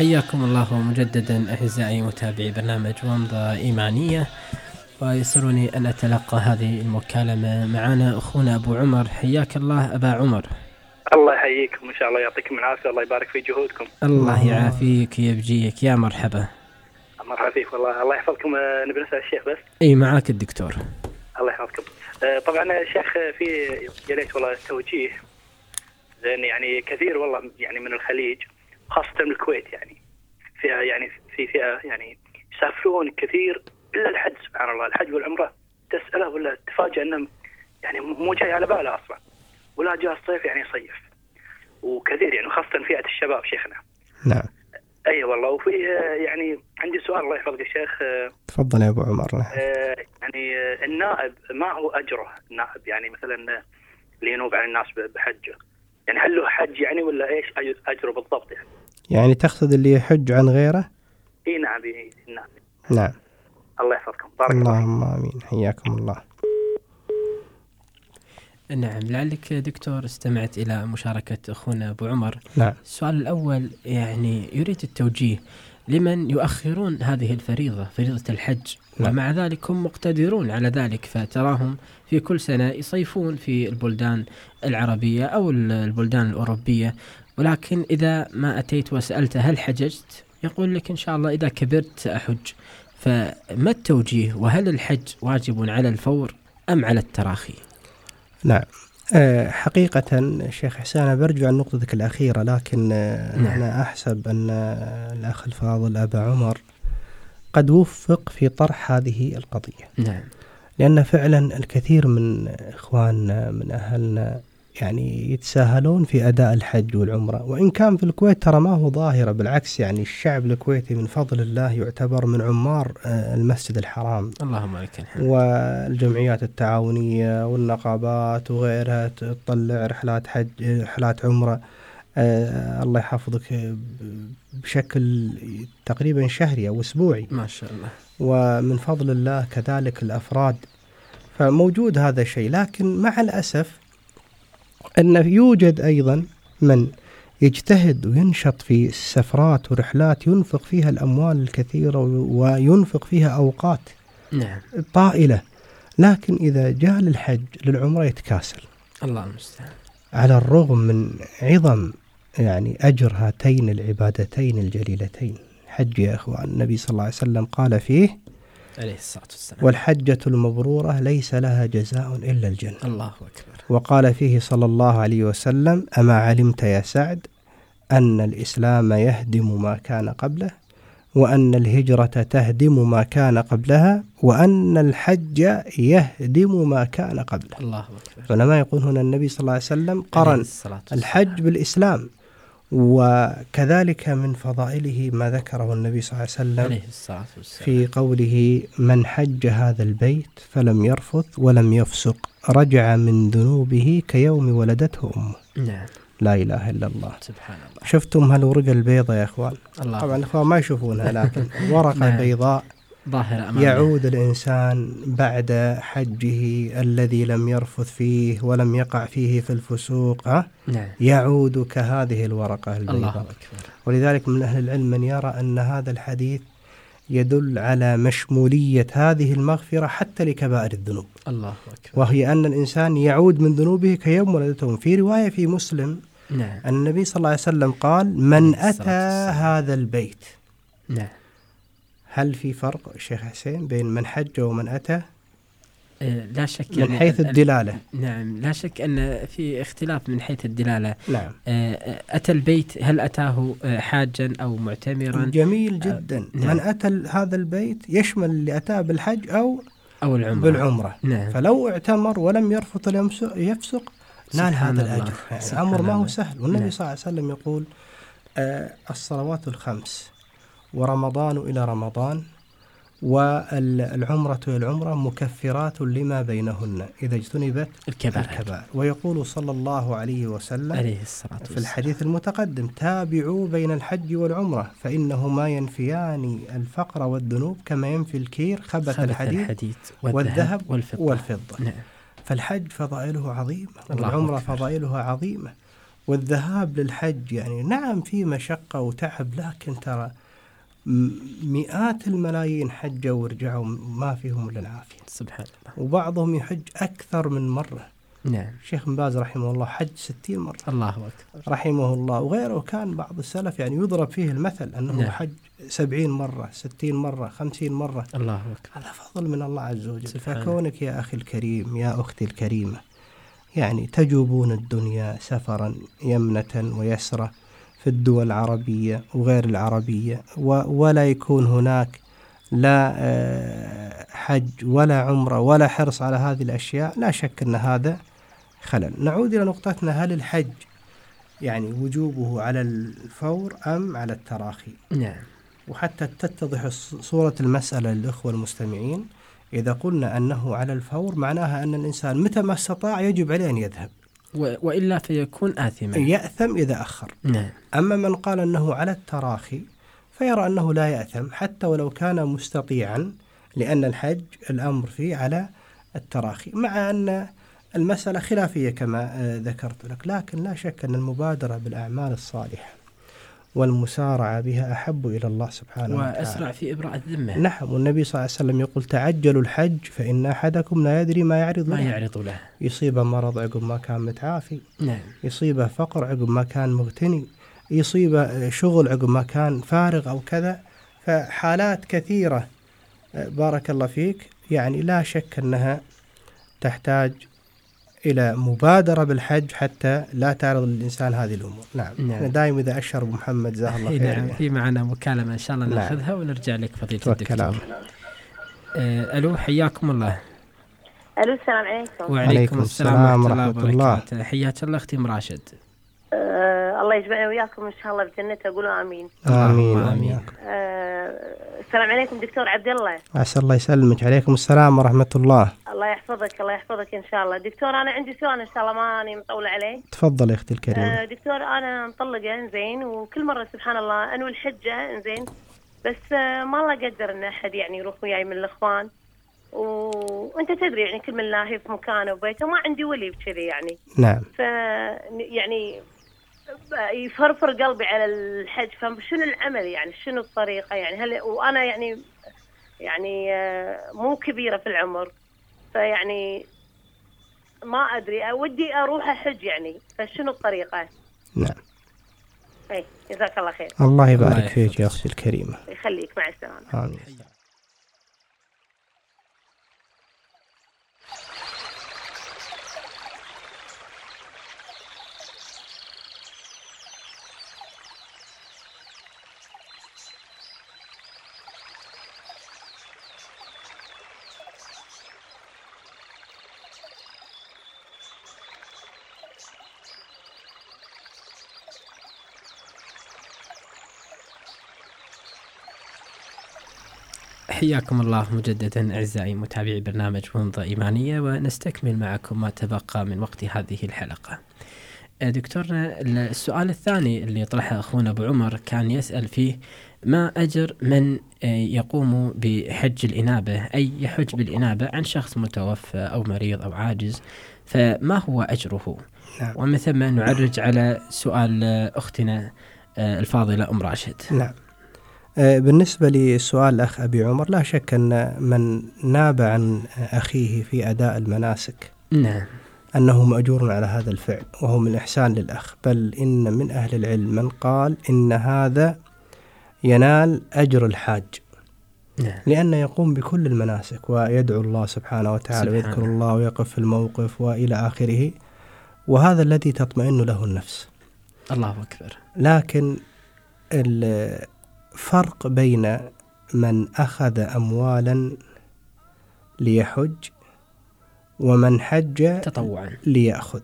حياكم الله مجددا أعزائي متابعي برنامج ومضة إيمانية، ويسرني أن أتلقى هذه المكالمة. معنا أخونا أبو عمر. حياك الله أبا عمر. الله يحييكم، إن شاء الله يعطيكم العافية، الله يبارك في جهودكم. الله يعافيك يبجيك، يا مرحبا. مرحبا فيك والله، الله يحفظكم. نبي نسأل الشيخ بس. أي معاك الدكتور. الله يحفظكم. طبعا الشيخ في يا ريت والله التوجيه، لأن يعني كثير والله يعني من الخليج خاصة من الكويت يعني فيها يعني في فئة يعني يسافرون كثير إلا الحج، سبحان الله، الحج والعمرة تسأله ولا تفاجأ أنه يعني مو جاي على باله أصلا، ولا جاء الصيف يعني يصيف، وكثير يعني خاصة فئة الشباب شيخنا. نعم. أي والله. وفي يعني عندي سؤال الله يحفظك يا شيخ. تفضل يا أبو عمر. يعني النائب ما هو أجره النائب، يعني مثلا اللي ينوب عن الناس بحجه، يعني هل له حج يعني ولا إيش أجره بالضبط يعني؟ يعني تقصد اللي يحج عن غيره؟ إيه نعم. نعم. نعم. الله يحفظكم، بارك الله. اللهم آمين، حياكم الله. نعم، لعلك دكتور استمعت إلى مشاركة أخونا أبو عمر. نعم. السؤال الأول يعني يريد التوجيه لمن يؤخرون هذه الفريضة، فريضة الحج، ومع ذلك هم مقتدرون على ذلك، فتراهم في كل سنة يصيفون في البلدان العربية أو البلدان الأوروبية، ولكن إذا ما أتيت وسألت هل حججت يقول لك إن شاء الله إذا كبرت سأحج. فما التوجيه، وهل الحج واجب على الفور أم على التراخي؟ نعم. حقيقة شيخ حسان برجع عن نقطتك الأخيرة، لكن أنا أحسب أن الأخ الفاضل أبا عمر قد وفق في طرح هذه القضية. نعم. لأن فعلا الكثير من إخواننا من أهلنا يعني يتساهلون في أداء الحج والعمرة، وإن كان في الكويت ترى ما هو ظاهرة، بالعكس يعني الشعب الكويتي من فضل الله يعتبر من عمار المسجد الحرام، اللهم لك الحمد، والجمعيات التعاونية والنقابات وغيرها تطلع رحلات حج رحلات عمرة الله يحفظك بشكل تقريبا شهري أو أسبوعي ما شاء الله، ومن فضل الله كذلك الأفراد، فموجود هذا الشيء. لكن مع الأسف أن يوجد أيضا من يجتهد وينشط في السفرات ورحلات ينفق فيها الأموال الكثيرة وينفق فيها أوقات نعم طائلة، لكن إذا جاء للحج للعمرة يتكاسل. الله المستعان. على الرغم من عظم يعني أجر هاتين العبادتين الجليلتين. حج يا أخوان النبي صلى الله عليه وسلم قال فيه عليه الصلاة والسلام: والحجة المبرورة ليس لها جزاء إلا الجنة. الله أكبر. وقال فيه صلى الله عليه وسلم: أما علمت يا سعد أن الإسلام يهدم ما كان قبله، وأن الهجرة تهدم ما كان قبلها، وأن الحج يهدم ما كان قبله. الله أكبر. فلما يقول هنا النبي صلى الله عليه وسلم قرن الحج بالإسلام. وكذلك من فضائله ما ذكره النبي صلى الله عليه وسلم في قوله: من حج هذا البيت فلم يرفث ولم يفسق رجع من ذنوبه كيوم ولدته أمه. نعم. لا إله إلا الله. سبحان الله. شفتم هالورقة البيضاء يا أخوان؟ الله. طبعا الأخوان ما يشوفونها، لكن ورقة نعم. بيضاء يعود الإنسان بعد حجه الذي لم يرفث فيه ولم يقع فيه في الفسوق نعم. يعود كهذه الورقة البيضاء. الله أكبر. ولذلك من أهل العلم من يرى أن هذا الحديث يدل على مشمولية هذه المغفرة حتى لكبائر الذنوب. الله أكبر. وهي أن الإنسان يعود من ذنوبه كيوم ولدته. في رواية في مسلم نعم. أن النبي صلى الله عليه وسلم قال: من أتى هذا البيت. نعم. هل في فرق شيخ حسين بين من حج ومن أتى؟ لا شك من حيث الدلالة. نعم، لا شك أن في اختلاف من حيث الدلالة. نعم. أتى البيت هل أتاه حاجا أو معتمرا؟ جميل جدا. نعم. من أتى هذا البيت يشمل اللي أتاه بالحج أو العمرة. بالعمرة. نعم. فلو اعتمر ولم يرفض يفسق نال هذا الأجر. الأمر ما هو سهل. والنبي نعم. صلى الله عليه وسلم يقول: الصلوات الخمس ورمضان إلى رمضان والعمرة إلى العمرة مكفرات لما بينهن إذا اجتنبت الكبائر. ويقول صلى الله عليه وسلم عليه الصلاة في الحديث المتقدم: تابعوا بين الحج والعمرة فإنهما ينفيان الفقر والذنوب كما ينفي الكير خبث الحديد والذهب والفضة. نعم. فالحج فضائله عظيمة والعمرة فضائلها عظيمة، والذهاب للحج يعني نعم في مشقة وتعب، لكن ترى مئات الملايين حجوا ورجعوا ما فيهم إلا العافية سبحان الله، وبعضهم يحج أكثر من مرة. نعم. الشيخ بن باز رحمه الله حج 60 مرة، الله أكبر، رحمه الله. وغيره كان بعض السلف يعني يضرب فيه المثل أنه نعم. حج 70 مرة 60 مرة 50 مرة. الله أكبر، هذا فضل من الله عز وجل. سبحانه. فكونك يا أخي الكريم يا أختي الكريمة يعني تجوبون الدنيا سفرا يمنة ويسرة في الدول العربية وغير العربية، ولا يكون هناك لا حج ولا عمرة ولا حرص على هذه الأشياء، لا شك أن هذا خلل. نعود إلى نقطتنا، هل الحج يعني وجوبه على الفور أم على التراخي؟ نعم. وحتى تتضح صورة المسألة للأخوة المستمعين، إذا قلنا أنه على الفور معناها أن الإنسان متى ما استطاع يجب عليه أن يذهب، وإلا فيكون آثما، يأثم إذا أخر. نعم. أما من قال أنه على التراخي فيرى أنه لا يأثم حتى ولو كان مستطيعا، لأن الحج الأمر فيه على التراخي، مع أن المسألة خلافية كما ذكرت لك. لكن لا شك أن المبادرة بالأعمال الصالحة والمسارعة بها أحب إلى الله سبحانه وتعالى وأسرع في إبراء الذمة. نعم. والنبي صلى الله عليه وسلم يقول تعجلوا الحج فإن أحدكم لا يدري ما يعرض له. يصيبه مرض عقب ما كان متعافي، نعم. يصيبه فقر عقب ما كان مغتني، يصيبه شغل عقب ما كان فارغ أو كذا. فحالات كثيرة بارك الله فيك يعني لا شك أنها تحتاج إلى مبادرة بالحج حتى لا تعرض للإنسان هذه الأمور. نعم. دائما إذا أشر أبو محمد جزاه الله خير. نعم. في معنا مكالمة إن شاء الله نأخذها ونرجع لك فضيلة الدكتور. ألو حياكم الله. ألو السلام عليكم. وعليكم السلام ورحمة الله. حياك الله أختي مراشد. الله يجمعنا وياكم إن شاء الله بجنته، قولوا آمين. آمين. السلام عليكم دكتور عبد الله. عسى الله يسلمك. عليكم السلام ورحمة الله. الله يحفظك الله يحفظك إن شاء الله. دكتور أنا عندي سؤال إن شاء الله ماني مطولة عليه. تفضل يا أختي الكريمة. دكتور أنا مطلقة إنزين، وكل مرة سبحان الله أنوي الحجة إنزين، بس ما الله قدر إن أحد يعني يروح وياي من الإخوان، وأنت تدري يعني كل من الله في مكانه وبيته، ما عندي ولي بكذي يعني. نعم. يعني يفرفر قلبي على الحج، فشنو العمل يعني شنو الطريقة يعني؟ هل وأنا يعني مو كبيرة في العمر، فيعني ما أدري ودي أروح أحج يعني، فشنو الطريقة؟ نعم. أي جزاك الله خير. الله يبارك فيك يا أختي الكريمة. يخليك مع السلامة. آمين. حياكم الله مجددا أعزائي متابعي برنامج منظة إيمانية، ونستكمل معكم ما تبقى من وقت هذه الحلقة. دكتورنا السؤال الثاني اللي طرحه أخونا أبو عمر كان يسأل فيه ما أجر من يقوم بحج الإنابة، أي يحج بالإنابة عن شخص متوفى أو مريض أو عاجز، فما هو أجره؟ نعم. ومن ثم نعرج على سؤال أختنا الفاضلة أم راشد. نعم. بالنسبة لسؤال الأخ أبي عمر، لا شك أن من ناب عن أخيه في أداء المناسك نعم أنه مأجور على هذا الفعل، وهو من إحسان للأخ، بل إن من أهل العلم من قال إن هذا ينال أجر الحاج، نعم. لأنه يقوم بكل المناسك ويدعو الله سبحانه وتعالى ويذكر الله ويقف في الموقف وإلى آخره، وهذا الذي تطمئن له النفس. الله أكبر. لكن فرق بين من أخذ أموالا ليحج ومن حج تطوعا ليأخذ.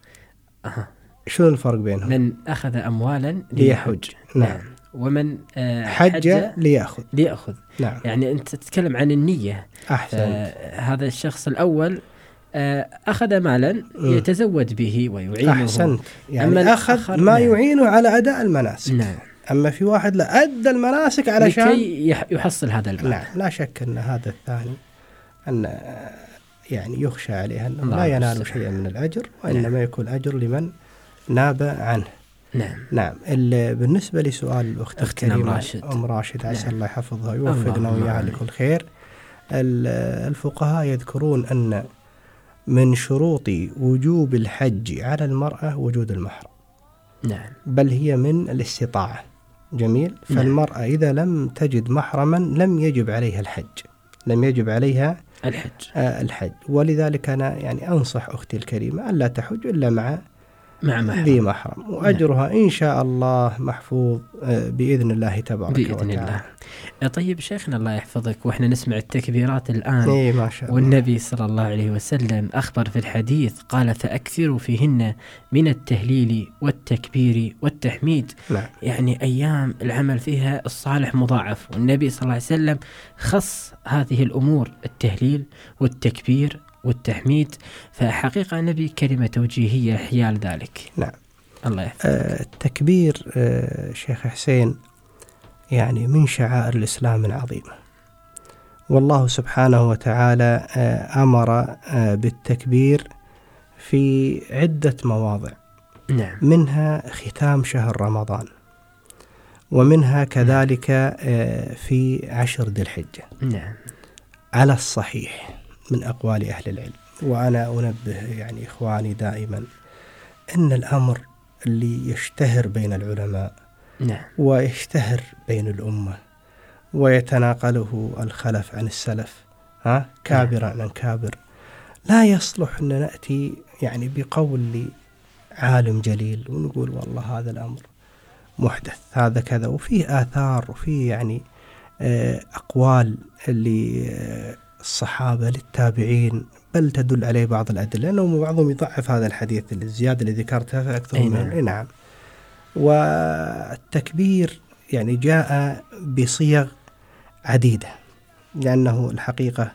شو الفرق بينهم؟ من أخذ أموالا ليحج. نعم. ومن حج ليأخذ. نعم. يعني أنت تتكلم عن النية. أحسن. هذا الشخص الأول أخذ مالا يتزود به ويعينه. أحسنت. يعني أخذ ما يعينه على أداء المناسك. نعم. أما في واحد لا أدى المناسك علشان لكي يحصل هذا المال. نعم. لا شك أن هذا الثاني أن يعني يخشى عليه أنه لا ينال شيئا من الأجر، وإنما يكون أجر لمن ناب عنه. نعم. بالنسبة لسؤال الأخت الكريمة أم راشد، عسى الله يحفظها ويوفقنا وياها لكل خير. الفقهاء يذكرون أن من شروط وجوب الحج على المرأة وجود المحرم. نعم. بل هي من الاستطاعة. جميل. فالمرأة إذا لم تجد محرما لم يجب عليها الحج، لم يجب عليها الحج. ولذلك أنا يعني أنصح أختي الكريمة ألا تحج إلا مع ذي محرم، وأجرها إن شاء الله محفوظ بإذن الله تبارك بإذن وتعالى. الله. طيب شيخنا الله يحفظك، وإحنا نسمع التكبيرات الآن. ما شاء الله. والنبي صلى الله عليه وسلم أخبر في الحديث قال فأكثروا فيهن من التهليل والتكبير والتحميد. يعني أيام العمل فيها الصالح مضاعف، والنبي صلى الله عليه وسلم خص هذه الأمور، التهليل والتكبير والتحميد. فحقيقة نبي كلمة توجيهية حيال ذلك. نعم. الله يحفظك. التكبير شيخ حسين يعني من شعائر الإسلام العظيمة، والله سبحانه وتعالى أمر بالتكبير في عدة مواضع. نعم. منها ختام شهر رمضان، ومنها كذلك في 10 ذي الحجة. نعم. على الصحيح من أقوال أهل العلم، وأنا أنبه يعني إخواني دائما أن الأمر اللي يشتهر بين العلماء ويشتهر بين الأمة ويتناقله الخلف عن السلف كابرا عن كابر، لا يصلح أن نأتي يعني بقول عالم جليل ونقول والله هذا الأمر محدث، هذا كذا، وفيه آثار وفيه يعني أقوال اللي الصحابة للتابعين، بل تدل عليه بعض الأدلة، لأنه بعضهم يضعف هذا الحديث الزيادة اللي ذكرتها فأكثر من. نعم. والتكبير يعني جاء بصيغ عديدة، لأنه الحقيقة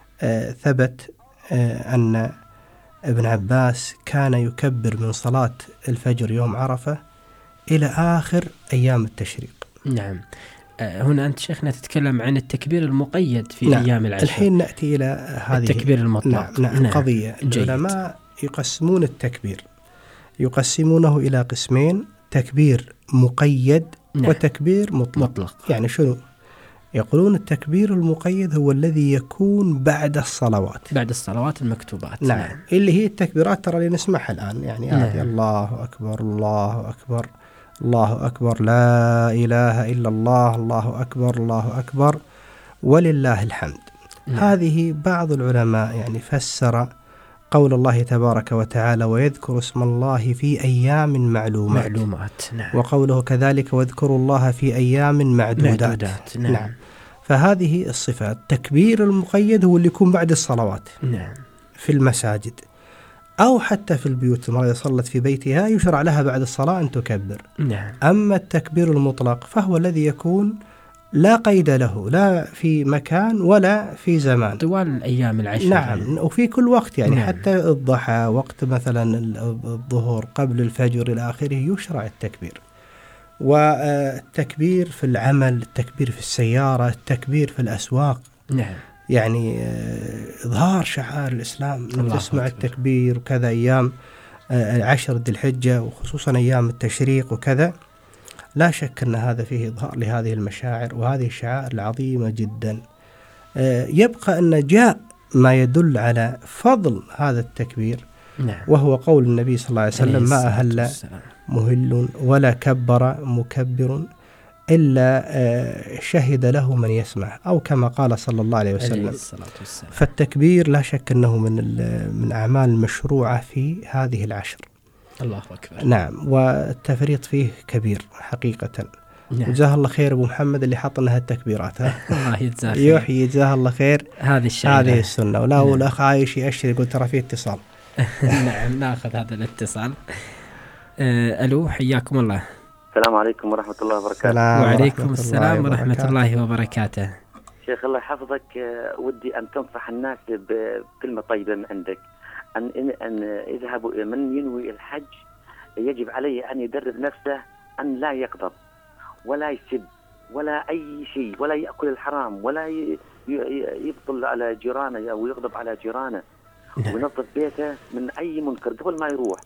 ثبت أن ابن عباس كان يكبر من صلاة الفجر يوم عرفة إلى آخر أيام التشريق. نعم. هنا أنت شيخنا تتكلم عن التكبير المقيد في أيام العشر. الحين نأتي إلى هذه التكبير المطلق. نعم. قضية العلماء يقسمون التكبير، يقسمونه إلى قسمين: تكبير مقيد وتكبير مطلق. يعني شنو؟ يقولون التكبير المقيد هو الذي يكون بعد الصلوات المكتوبات. نعم. اللي هي التكبيرات ترى اللي نسمعها الآن، يعني الله أكبر الله أكبر الله أكبر لا إله إلا الله الله أكبر ولله الحمد. هذه بعض العلماء يعني فسر قول الله تبارك وتعالى ويذكر اسم الله في أيام معلومات. وقوله كذلك واذكروا الله في أيام معدودات. نعم. فهذه الصفات. التكبير المقيد هو اللي يكون بعد الصلوات في المساجد أو حتى في البيوت، المرأة صلت في بيتها يشرع لها بعد الصلاة أن تكبر. أما التكبير المطلق فهو الذي يكون لا قيد له، لا في مكان ولا في زمان، طوال الأيام العشر. نعم. وفي كل وقت يعني حتى الضحى، وقت مثلا الظهر قبل الفجر إلى آخره يشرع التكبير. والتكبير في العمل، التكبير في السيارة، التكبير في الأسواق. يعني إظهار شعائر الإسلام، تسمع التكبير وكذا أيام 10 ذي الحجة وخصوصا أيام التشريق وكذا. لا شك أن هذا فيه إظهار لهذه المشاعر وهذه الشعائر العظيمة جدا. يبقى أن جاء ما يدل على فضل هذا التكبير، وهو قول النبي صلى الله عليه وسلم ما أهل مهل ولا كبر مكبر إلا شهد له من يسمع، أو كما قال صلى الله عليه وسلم. فالتكبير لا شك أنه من أعمال المشروعة في هذه العشر. الله أكبر. نعم. والتفريط فيه كبير حقيقة. جزاه الله خير أبو محمد اللي حط لنا التكبيرات. الله يجزاه خير. يحيي جزاه الله خير هذه السنة. ولا والأخ عايش يأشر يقول ترى فيه اتصال. نعم ناخذ هذا الاتصال. ألو حياكم الله. السلام عليكم ورحمة الله وبركاته. وعليكم السلام ورحمة الله وبركاته. شيخ الله يحفظك، ودي أن تنصح الناس بكلمة طيبة من عندك، أن يذهبوا من ينوي الحج يجب عليه أن يدرب نفسه أن لا يغضب ولا يسب ولا أي شيء، ولا يأكل الحرام، ولا يبطل على جيرانه أو يغضب على جيرانه، وينظف بيته من أي منكر قبل ما يروح.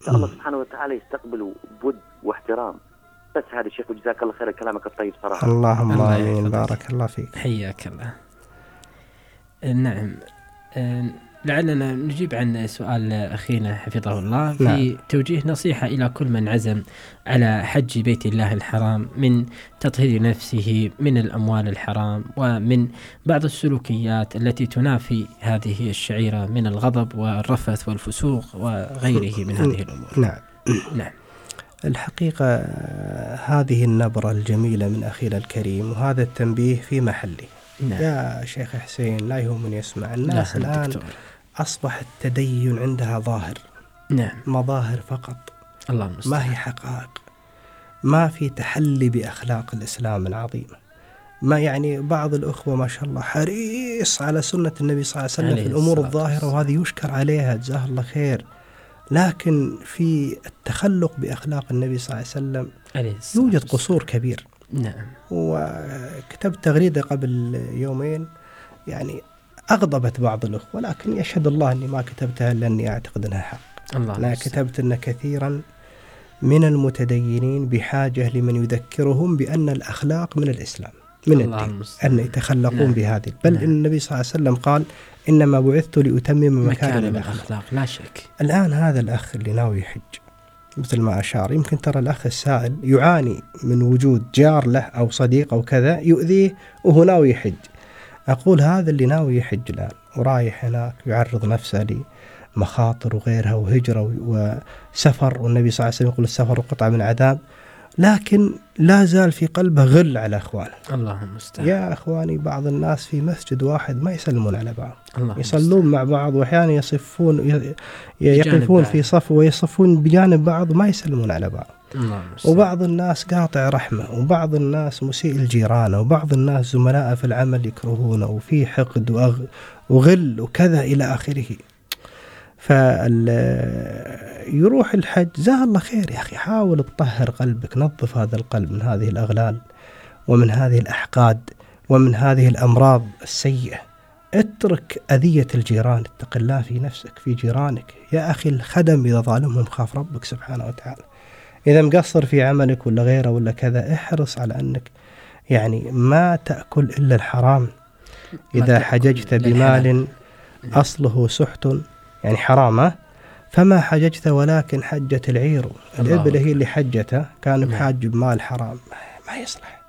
الله سبحانه وتعالى يستقبله بود واحترام. بس هذا الشيخ، وجزاك الله خير كلامك الطيب صراحة. اللهم آمين، بارك الله فيك. حياك الله. نعم، لعلنا نجيب عن سؤال أخينا حفظه الله في نعم. توجيه نصيحة إلى كل من عزم على حج بيت الله الحرام من تطهير نفسه من الأموال الحرام ومن بعض السلوكيات التي تنافي هذه الشعيرة من الغضب والرفث والفسوق وغيره من هذه الأمور. نعم. الحقيقة هذه النبرة الجميلة من أخينا الكريم، وهذا التنبيه في محله. نعم. يا شيخ حسين، لا يهمني يسمع الناس الآن دكتور. أصبح التدين عندها ظاهر. نعم. مظاهر فقط، الله المستعان. ما هي حقائق، ما في تحلي بأخلاق الإسلام العظيمة. ما يعني بعض الأخوة ما شاء الله حريص على سنة النبي صلى الله عليه وسلم في الأمور الظاهرة، وهذه يشكر عليها جزاه الله خير، لكن في التخلق بأخلاق النبي صلى الله عليه وسلم يوجد قصور كبير. نعم. وكتبت تغريدة قبل يومين يعني أغضبت بعض الأخوة، لكن يشهد الله أني ما كتبتها لأني أعتقد أنها حق. أنا كتبت أن كثيرا من المتدينين بحاجة لمن يذكرهم بأن الأخلاق من الإسلام، من الدين، أن يتخلقون بهذه. بل إن النبي صلى الله عليه وسلم قال إنما بعثت لأتمم مكارم الأخلاق. لا شك. الآن هذا الأخ اللي ناوي يحج مثل ما أشار، يمكن ترى الأخ السائل يعاني من وجود جار له أو صديق أو كذا يؤذيه وهو ناوي يحج. أقول هذا اللي ناوي يحج الآن ورايح هناك يعرض نفسه لمخاطر وغيرها وهجرة وسفر، والنبي صلى الله عليه وسلم يقول السفر قطعة من عذاب، لكن لا زال في قلبه غل على أخوانه. اللهم استعان. يا أخواني، بعض الناس في مسجد واحد ما يسلمون على بعض، يصلون مع بعض، وأحيانا يقفون في صف ويصفون بجانب بعض ما يسلمون على بعض. وبعض الناس قاطع رحمة، وبعض الناس مسيء الجيران، وبعض الناس زملاء في العمل يكرهونه، وفي حقد وغل وكذا إلى آخره. يروح الحج جزاه الله خير. يا أخي حاول تطهر قلبك، نظف هذا القلب من هذه الأغلال ومن هذه الأحقاد ومن هذه الأمراض السيئة. اترك أذية الجيران، اتق الله في نفسك في جيرانك. يا أخي الخدم إذا ظالمهم خاف ربك سبحانه وتعالى. إذا مقصر في عملك ولا غيره ولا كذا، احرص على أنك يعني ما تأكل إلا الحرام. إذا حججت بمال أصله سحت يعني حرامة فما حججت ولكن حجت العير. الإبل هي اللي حجته، كان بحاج بمال حرام ما يصلح.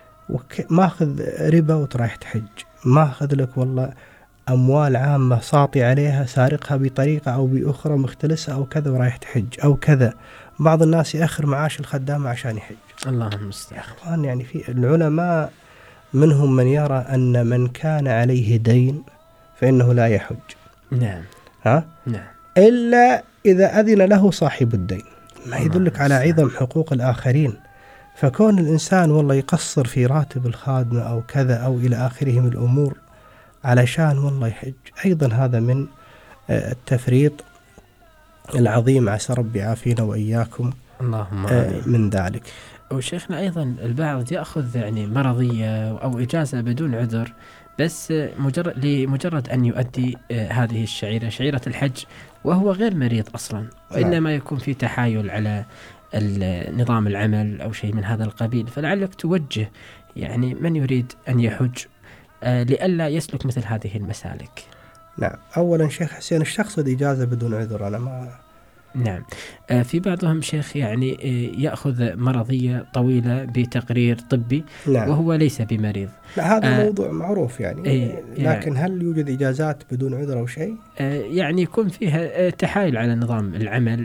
ماخذ ربا وترايح تحج، ماخذ لك والله أموال عامة ساطي عليها سارقها بطريقة أو بأخرى مختلسة أو كذا ورايح تحج أو كذا. بعض الناس يأخر معاش الخدامة عشان يحج. اللهم المستعان. يا أخوان، يعني في العلماء منهم من يرى أن من كان عليه دين فإنه لا يحج. نعم. نعم. إلا إذا أذن له صاحب الدين. ما يدلك على عظم حقوق الآخرين. فكون الإنسان والله يقصر في راتب الخادمة أو كذا أو إلى آخره من الأمور علشان والله يحج، أيضا هذا من التفريط العظيم. عسى ربي يعافينا وإياكم اللهم آمين من ذلك. وشيخنا أيضا البعض يأخذ يعني مرضية أو إجازة بدون عذر، بس لمجرد أن يؤدي هذه الشعيرة، شعيرة الحج، وهو غير مريض أصلا، وإنما يكون في تحايل على نظام العمل أو شيء من هذا القبيل. فلعلك توجه يعني من يريد أن يحج لئلا يسلك مثل هذه المسالك. نعم. أولا شيخ حسين، ايش تقصد إجازة بدون عذر؟ أنا ما نعم. في بعضهم شيخ يعني يأخذ مرضية طويلة بتقرير طبي، نعم، وهو ليس بمريض. لا، هذا موضوع معروف يعني. لكن هل يوجد إجازات بدون عذر أو شيء؟ يعني يكون فيها تحايل على نظام العمل،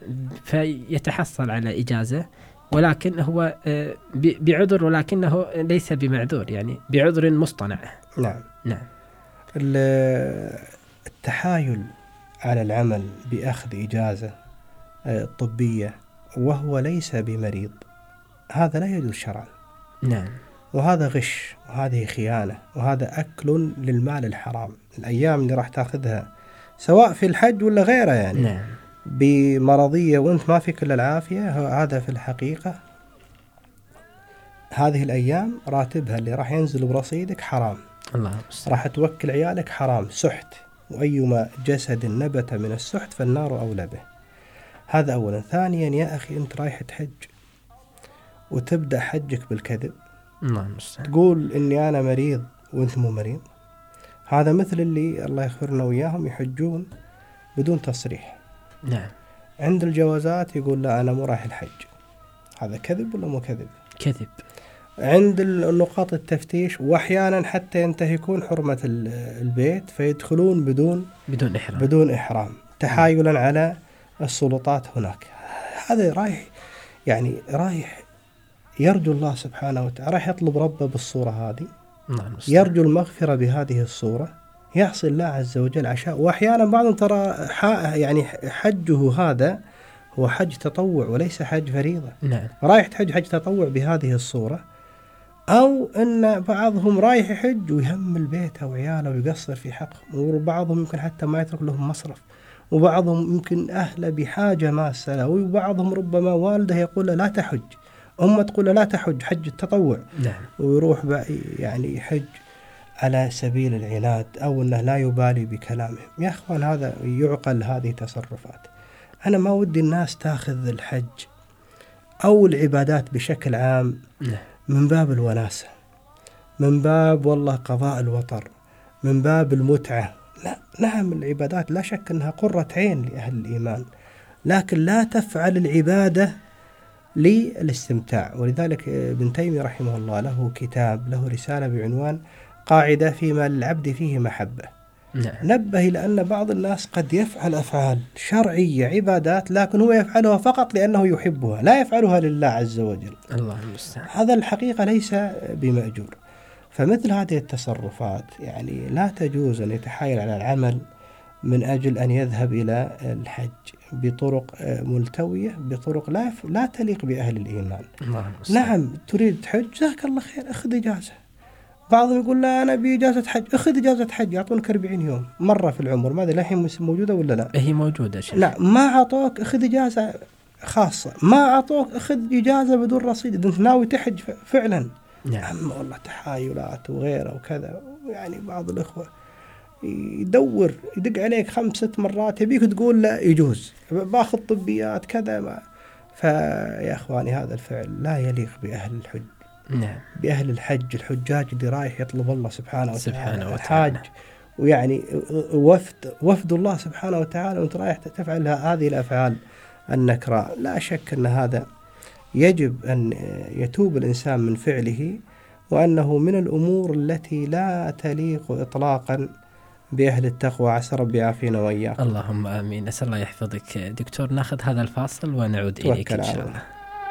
فيتحصل على إجازة، ولكن هو بعذر ولكنه ليس بمعذور، يعني بعذر مصطنع. نعم. نعم. التحايل على العمل بأخذ إجازة طبية وهو ليس بمريض، هذا لا يجوز شرعا. نعم. وهذا غش، وهذه خيانة، وهذا أكل للمال الحرام. الأيام اللي راح تأخذها سواء في الحج ولا غيره يعني، نعم، بمرضية وأنت ما فيك إلا العافية، هذا في الحقيقة هذه الأيام راتبها اللي راح ينزل برصيدك حرام. الله. راح توكل عيالك حرام، سحت، وأيما جسد نبت من السحت فالنار أولى به. هذا أولا. ثانيا يا أخي أنت رايح تحج وتبدأ حجك بالكذب، تقول إني أنا مريض وأنت مو مريض. هذا مثل اللي الله يخبرنا وياهم يحجون بدون تصريح. نعم. عند الجوازات يقول لا أنا مو رايح الحج. هذا كذب ولا مو كذب؟ كذب. عند النقاط التفتيش وأحيانا حتى ينتهكون حرمة البيت فيدخلون بدون إحرام تحايلا على السلطات هناك. هذا رايح يرجو الله سبحانه وتعالى، رايح يطلب ربه بالصورة هذه، يرجو المغفرة بهذه الصورة، يعصي الله عز وجل عشاء. وأحيانا بعضهم ترى يعني حجه هذا هو حج تطوع وليس حج فريضة. نعم. رايح تحج حج تطوع بهذه الصورة، أو أن بعضهم رايح يحج ويهم البيت أو عياله ويقصر في حقهم، وبعضهم يمكن حتى ما يترك لهم مصرف، وبعضهم يمكن أهله بحاجة ماسة له، وبعضهم ربما والده يقول له لا تحج، أمه تقول له لا تحج حج التطوع. نعم. ويروح يعني يحج على سبيل العناد أو أنه لا يبالي بكلامهم. يا أخوان هذا يعقل هذه تصرفات. أنا ما ودي الناس تأخذ الحج أو العبادات بشكل عام من باب الوناسة، من باب والله قضاء الوطر، من باب المتعة. لا، نعم العبادات لا شك أنها قرة عين لأهل الإيمان، لكن لا تفعل العبادة للاستمتاع. ولذلك ابن تيمية رحمه الله له كتاب، له رسالة بعنوان قاعدة فيما للعبد فيه محبة. نعم. نبه إلى أن بعض الناس قد يفعل أفعال شرعية عبادات لكن هو يفعلها فقط لأنه يحبها، لا يفعلها لله عز وجل. الله المستعان. هذا الحقيقة ليس بمأجور. فمثل هذه التصرفات يعني لا تجوز أن يتحايل على العمل من أجل أن يذهب إلى الحج بطرق ملتوية، بطرق لا تليق بأهل الإيمان. نعم تريد تحج جزاك الله خير، أخذ إجازة. بعضهم يقول لا أنا بإجازة حج، أخذ إجازة حج، يعطونك 40 يوم مرة في العمر. ماذا الحين موجودة ولا لا؟ هي موجودة شيء. لا ما عطوك أخذ إجازة خاصة، ما عطوك أخذ إجازة بدون رصيد إذا أنت ناوي تحج فعلا. نعم. أما والله تحايلات وغيره وكذا. يعني بعض الإخوة يدور يدق عليك 5-6 مرات يبيك تقول لا يجوز، باخذ طبيات كذا ما. فيا أخواني هذا الفعل لا يليق بأهل الحج. نعم. بأهل الحج، الحجاج اللي رايح يطلب الله سبحانه وتعالى حاج، ويعني وفد الله سبحانه وتعالى، وانت رايح تفعل هذه الأفعال النكراء. لا شك أن هذا يجب أن يتوب الإنسان من فعله، وأنه من الأمور التي لا تليق إطلاقا بأهل التقوى. عسى ربي يعافينا وإياك. اللهم آمين. أسأل الله يحفظك دكتور. ناخذ هذا الفاصل ونعود إليك إن شاء الله.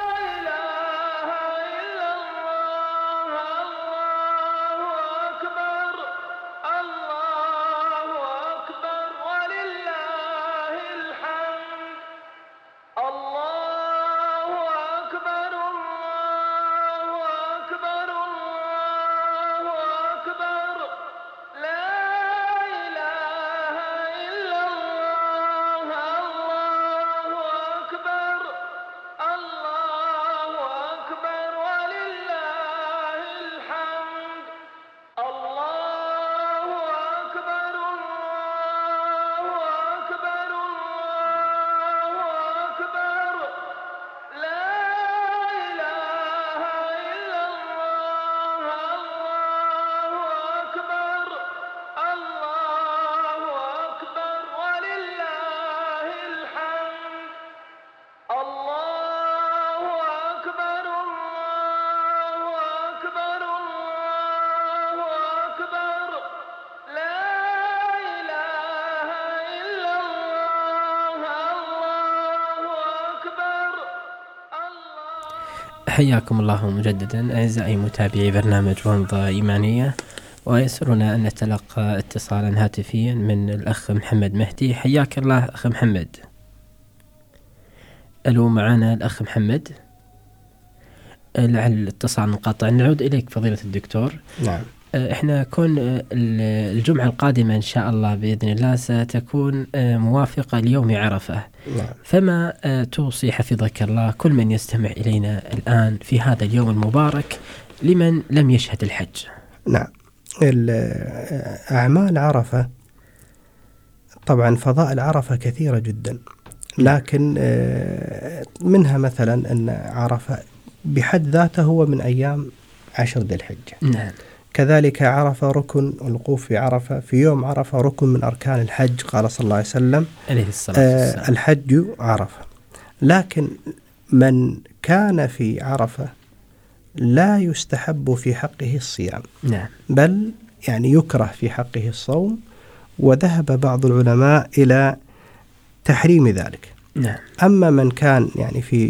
حياكم الله مجددا أعزائي متابعي برنامج ومضة إيمانية، ويسرنا أن نتلقى اتصالا هاتفيا من الأخ محمد مهدي. حياك الله أخ محمد. ألو معنا الأخ محمد؟ لعل الاتصال منقطع. نعود إليك فضيلة الدكتور. نعم. احنا كون الجمعة القادمة إن شاء الله بإذن الله ستكون موافقة ليوم عرفة. نعم. فما توصي حفظك الله كل من يستمع إلينا الآن في هذا اليوم المبارك لمن لم يشهد الحج؟ نعم. أعمال عرفة طبعا فضائل عرفة كثيرة جدا، لكن منها مثلا أن عرفة بحد ذاته هو من أيام 10 ذي الحجة. نعم. كذلك عرفة ركن، الوقوف في عرفة في يوم عرفة ركن من أركان الحج، قال صلى الله عليه وسلم عليه الصلاة والسلام الحج عرفة. لكن من كان في عرفة لا يستحب في حقه الصيام، نعم، بل يعني يكره في حقه الصوم، وذهب بعض العلماء إلى تحريم ذلك. نعم. أما من كان يعني في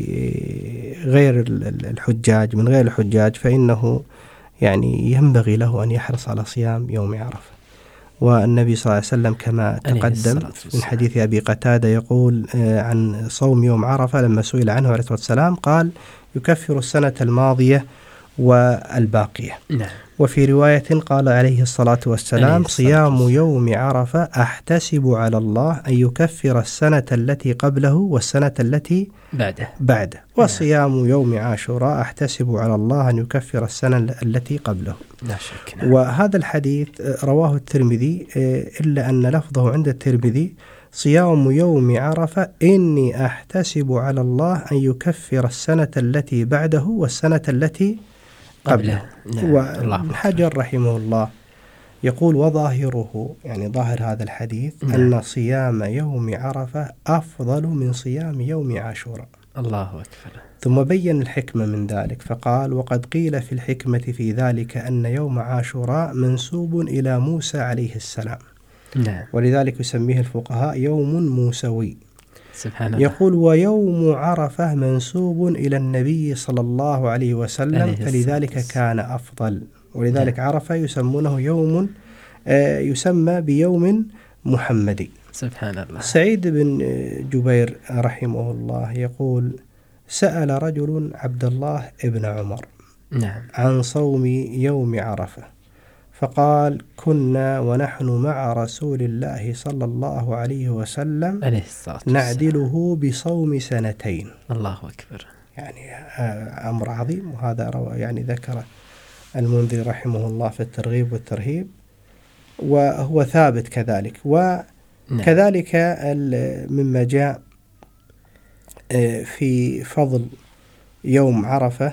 غير الحجاج، من غير الحجاج، فإنه يعني ينبغي له أن يحرص على صيام يوم عرفة. والنبي صلى الله عليه وسلم كما تقدم من حديث أبي قتادة يقول عن صوم يوم عرفة لما سئل عنه عليه الصلاة والسلام قال يكفر السنة الماضية والباقية. نعم. وفي رواية قال عليه الصلاة والسلام صيام يوم عرفة أحتسب على الله أن يكفر السنة التي قبله والسنة التي بعده. وصيام يوم عاشوراء أحتسب على الله أن يكفر السنة التي قبله. لا شك. نعم. وهذا الحديث رواه الترمذي، إلا أن لفظه عند الترمذي صيام يوم عرفة إني أحتسب على الله أن يكفر السنة التي بعده والسنة التي قبله. نعم. وابن حجر رحمه الله يقول وظاهره، يعني ظاهر هذا الحديث، نعم، أن صيام يوم عرفة أفضل من صيام يوم عاشوراء. الله أكبر. ثم بين الحكمة من ذلك فقال وقد قيل في الحكمة في ذلك أن يوم عاشوراء منسوب إلى موسى عليه السلام. نعم. ولذلك يسميه الفقهاء يوم موسوي. سبحان الله. يقول ويوم عرفة منسوب إلى النبي صلى الله عليه وسلم فلذلك كان أفضل. ولذلك عرفة يسمونه يوم يسمى بيوم محمدي. سبحان الله. سعيد بن جبير رحمه الله يقول سأل رجل عبد الله ابن عمر نعم عن صوم يوم عرفة فقال كنا ونحن مع رسول الله صلى الله عليه وسلم نعدله بصوم 2. الله أكبر. يعني أمر عظيم. وهذا يعني ذكر المنذر رحمه الله في الترغيب والترهيب، وهو ثابت كذلك. وكذلك مما جاء في فضل يوم عرفة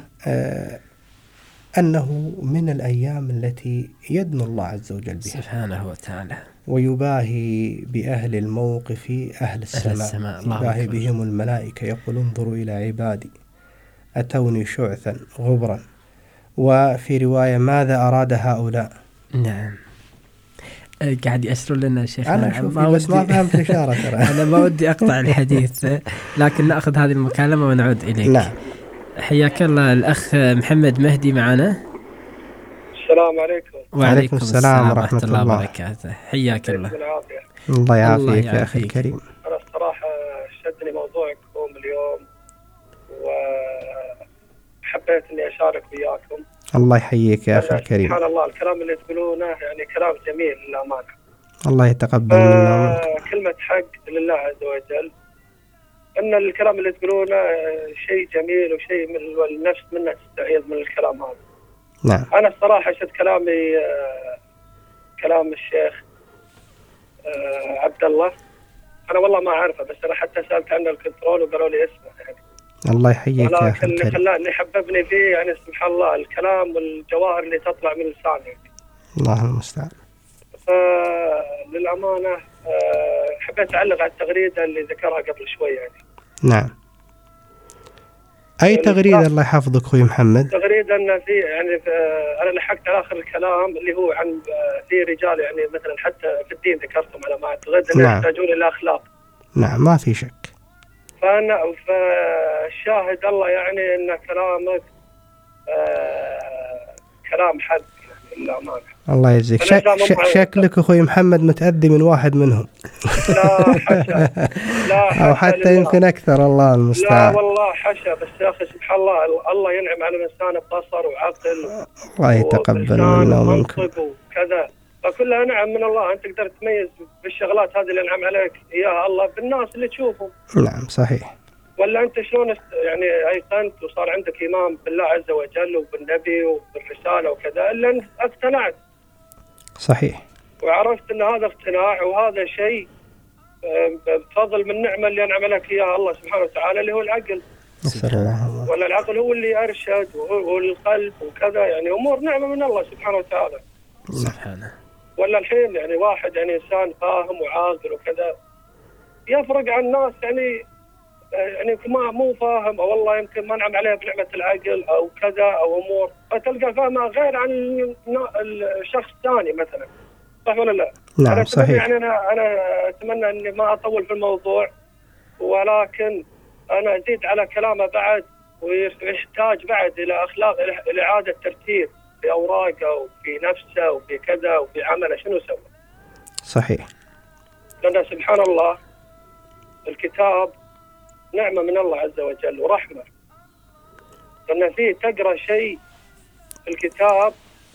أنه من الأيام التي يدنو الله عز وجل بها سبحانه وتعالى، ويباهي بأهل الموقف أهل السماء. يباهي بهم الملائكة يقول انظروا إلى عبادي أتوني شعثا غبرا. وفي رواية ماذا أراد هؤلاء؟ نعم. قاعد يأسروا لنا شيخ. أنا بس ما فهمت الإشارة ترى. أنا ما ودي أقطع الحديث لكن نأخذ هذه المكالمة ونعود إليك. نعم. حياك الله الأخ محمد مهدي معنا. السلام عليكم. وعليكم السلام ورحمة الله وبركاته. حياك الله. الله يعافيك يا أخي الكريم. أنا الصراحة شدني موضوعكم اليوم وحبيت إني أشارك وياكم. الله يحييك يا أخي الكريم. سبحان الله الكلام اللي تقولونه يعني كلام جميل للأمانة. الله يتقبل منا ومنكم. كلمة حق لله عز وجل. أن الكلام اللي تقولونه شيء جميل وشيء من النفس منه تستعيذ من الكلام هذا. نعم. أنا الصراحة شد كلامي كلام الشيخ عبد الله. أنا والله ما أعرفه بس أنا حتى سألت عنه الكنترول وقالوا لي اسمه يعني. الله يحييك يا أخي الكريم. لكن اللي حببني فيه يعني سبحان الله الكلام والجواهر اللي تطلع من لسانه. الله المستعان. للأمانة حبيت أعلق على التغريدة اللي ذكرها قبل شوي يعني. نعم. أي تغريدة الله يحفظك أخوي محمد؟ تغريدة أن في يعني أنا لحقت على آخر الكلام اللي هو عن في رجال يعني مثلا حتى في الدين ذكرتم على ما أعتقد أن يحتاجون إلى أخلاق. نعم ما في شك. فالشاهد الله يعني أن كلامك كلام حق يعني للأمانة. الله يجزيك. شكلك أخوي محمد متأذي من واحد منهم. لا حشا. لا أو حتى يمكن أكثر. الله المستعان. لا والله حشا. بس يا أخي سبحان الله ينعم على الإنسان ببصر وعقل. الله يتقبل منا ومنكم. وكذا فكلها نعم من الله. أنت تقدر تميز بالشغلات هذه اللي أنعم عليك إياها الله بالناس اللي تشوفهم. نعم صحيح. ولا أنت شلون يعني أيقنت وصار عندك إيمان بالله عز وجل وبالنبي وبالرسالة وكذا إلا أنت اقتنعت. صحيح. وعرفت أن هذا اقتناع وهذا شيء بفضل من نعمة اللي أنعم لك إياها الله سبحانه وتعالى اللي هو العقل. ولا العقل هو اللي أرشد والقلب وكذا، يعني أمور نعمة من الله سبحانه وتعالى. سبحانه. ولا الحين يعني واحد يعني إنسان فاهم وعاقل وكذا يفرق عن الناس يعني ما مو فاهم، أو والله يمكن ما نعم عليه بنعمة العقل أو كذا أو أمور، فتلقى فهمه غير عن الشخص الثاني مثلا. صح ولا لا؟ نعم أنا صحيح. يعني أنا أتمنى إني ما أطول في الموضوع، ولكن أنا أزيد على كلامه بعد، ويحتاج بعد إلى أخلاق، إلى إعادة ترتيب في أوراقه وفي نفسه وفي كذا وفي عمله شنو سوى. صحيح. لأن سبحان الله الكتاب نعمة من الله عز وجل ورحمة، لأن فيه تقرأ شيء في الكتاب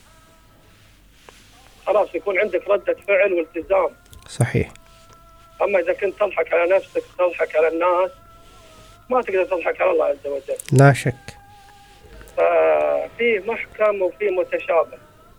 خلاص يكون عندك ردة فعل والتزام. صحيح. أما إذا كنت تضحك على نفسك تضحك على الناس ما تقدر تضحك على الله عز وجل. لا شك. فيه محكم وفيه متشابه،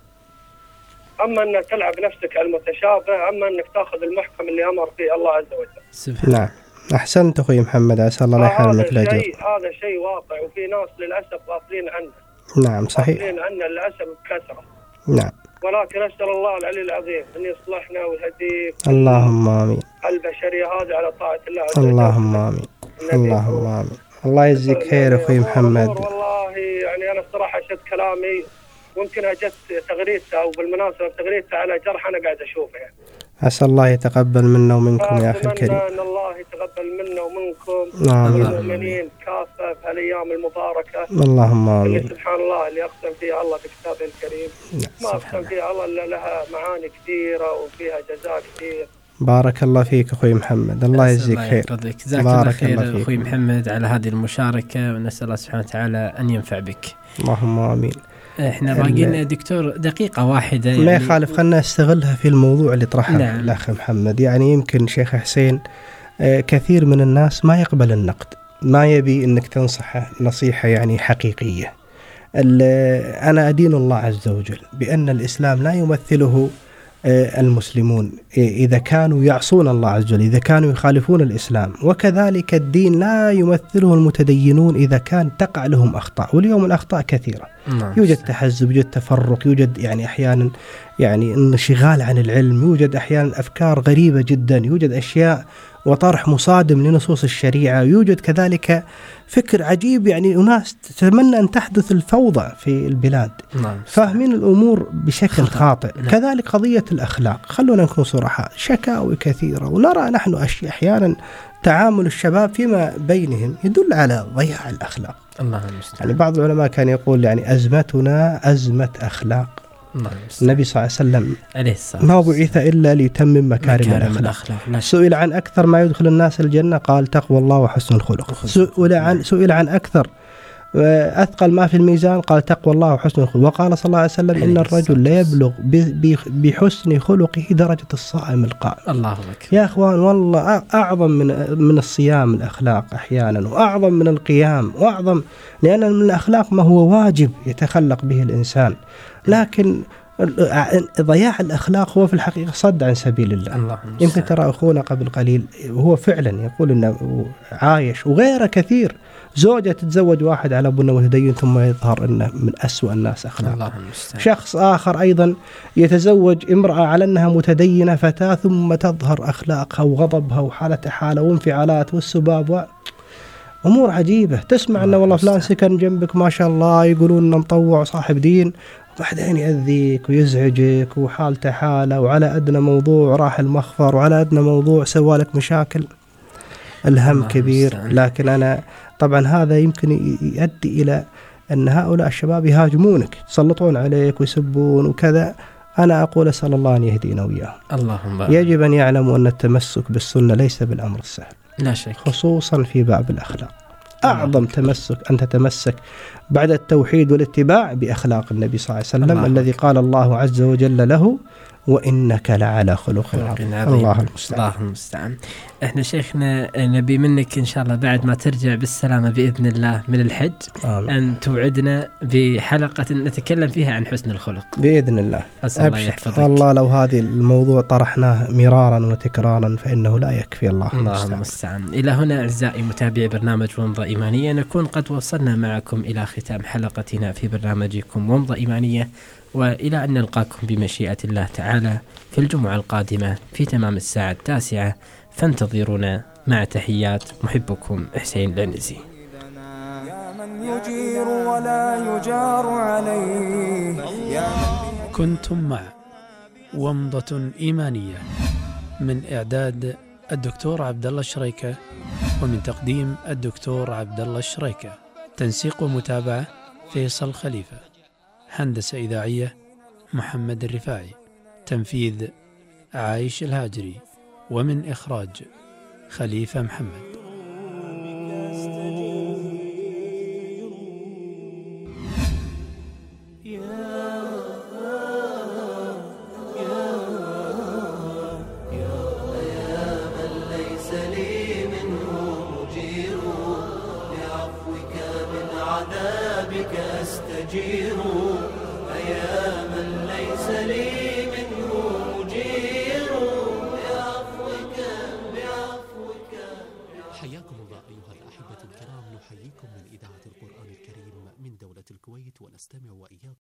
أما أنك تلعب نفسك على المتشابه، أما أنك تأخذ المحكم اللي أمر فيه الله عز وجل. نعم أحسنت أخوي محمد، عسى الله لا يحرمك الأجر. هذا شيء واقع، وفي ناس للأسف غافلين عنه. نعم صحيح. غافلين عنه للأسف بكثرة. نعم. ولكن أسأل الله العلي العظيم أن يصلحنا ويهدي اللهم آمين البشرية هذه على طاعة الله عز وجل. اللهم آمين. اللهم آمين. الله يجزيك خير أخوي محمد. والله يعني أنا الصراحة شد كلامي، ممكن أجت تغريدته، وبالمناسبة تغريدته على جرح أنا قاعد أشوفه يعني. عسى الله يتقبل منا ومنكم يا أخي الكريم. أتمنى أن الله يتقبل منا ومنكم والمؤمنين كافة في الأيام المباركة. اللهم آمين. اللي سبحان الله اللي أقسم فيها الله بكتابه الكريم، ما أقسم فيها الله إلا لها معاني كثيرة وفيها جزاء كثير. بارك الله فيك أخوي محمد، الله يجزيك خير. جزاك الله خير أخوي محمد على هذه المشاركة، ونسأل الله سبحانه وتعالى أن ينفع بك. اللهم آمين. احنا باقينا دكتور دقيقة واحدة يعني. ما يخالف، خلنا نستغلها في الموضوع اللي طرحه الأخ محمد. يعني يمكن شيخ حسين كثير من الناس ما يقبل النقد، ما يبي انك تنصحه نصيحة يعني حقيقية. أنا أدين الله عز وجل بأن الإسلام لا يمثله المسلمون إذا كانوا يعصون الله عز وجل، إذا كانوا يخالفون الإسلام، وكذلك الدين لا يمثله المتدينون إذا كان تقع لهم أخطاء. واليوم الأخطاء كثيرة، يوجد تحزب، يوجد تفرق، يوجد يعني أحيانا يعني انشغال عن العلم، يوجد أحيانا أفكار غريبة جدا، يوجد أشياء وطرح مصادم لنصوص الشريعة، يوجد كذلك فكر عجيب، يعني أناس تتمنى أن تحدث الفوضى في البلاد، فاهمين الأمور بشكل خاطئ. كذلك قضية الأخلاق، خلونا نكون صراحة، شكاوي كثيرة، ونرى نحن أشياء أحيانا تعامل الشباب فيما بينهم يدل على ضياع الأخلاق. يعني بعض العلماء كان يقول يعني أزمتنا أزمة أخلاق. النبي صلى الله عليه وسلم ما بعث إلا ليتمم مكارم الأخلاق. سئل عن أكثر ما يدخل الناس الجنة قال تقوى الله وحسن الخلق. سئل عن أكثر أثقل ما في الميزان قال تقوى الله وحسن الخلق. وقال صلى الله عليه وسلم إن الرجل لا يبلغ بحسن خلقه درجة الصائم القائم. الله أكبر يا أخوان، والله أعظم من الصيام الأخلاق أحيانا، وأعظم من القيام، وأعظم لأن من الأخلاق ما هو واجب يتخلق به الإنسان، لكن ضياع الأخلاق هو في الحقيقة صد عن سبيل الله. يمكن ترى أخونا قبل قليل وهو فعلا يقول إنه عايش وغيره كثير، زوجة تتزوج واحد على بنه متدين ثم يظهر إنه من أسوأ الناس أخلاقا. شخص آخر أيضا يتزوج امرأة على أنها متدينة فتاة ثم تظهر أخلاقها وغضبها وحالة حالة وانفعالات والسباب أمور عجيبة. تسمع أنه والله فلان سكن جنبك ما شاء الله، يقولون أنه مطوع صاحب دين، بعدين يأذيك ويزعجك وحالته حالة، وعلى أدنى موضوع راح المخفر، وعلى أدنى موضوع سوالك مشاكل. الهم كبير. لكن أنا طبعا هذا يمكن يؤدي إلى أن هؤلاء الشباب يهاجمونك، يسلطون عليك ويسبون وكذا. أنا أقول أسأل الله أن يهدينا وياهم. اللهم يجب أن يعلموا أن التمسك بالسنة ليس بالأمر السهل، لا شك، خصوصا في باب الأخلاق. أعظم تمسك أن تتمسك بعد التوحيد والاتباع بأخلاق النبي صلى الله عليه وسلم الذي قال الله عز وجل له وإنك لعلى خلق عظيم. الله المستعان. احنا شيخنا نبي منك إن شاء الله بعد ما ترجع بالسلامة بإذن الله من الحج أن توعدنا بحلقة نتكلم فيها عن حسن الخلق بإذن الله. الله يحفظك. والله لو هذه الموضوع طرحناه مرارا وتكرارا فإنه لا يكفي. الله المستعان. إلى هنا أعزائي متابعي برنامج ومضة إيمانية نكون قد وصلنا معكم إلى ختام حلقتنا في برنامجكم ومضة إيمانية، وإلى أن نلقاكم بمشيئة الله تعالى في الجمعة القادمة في تمام الساعة 9، فانتظرونا. مع تحيات محبكم حسين العنزي. يا من يجير ولا يجار عليه. كنتم مع ومضة إيمانية من إعداد الدكتور عبد الله الشريكة ومن تقديم الدكتور عبد الله الشريكة، تنسيق ومتابعة فيصل خليفة، هندسة إذاعية محمد الرفاعي، تنفيذ عايش الهاجري، ومن إخراج خليفة محمد. حياكم الله أيها الأحبة الكرام، نحييكم من إذاعة القرآن الكريم من دولة الكويت، ونستمع وإياكم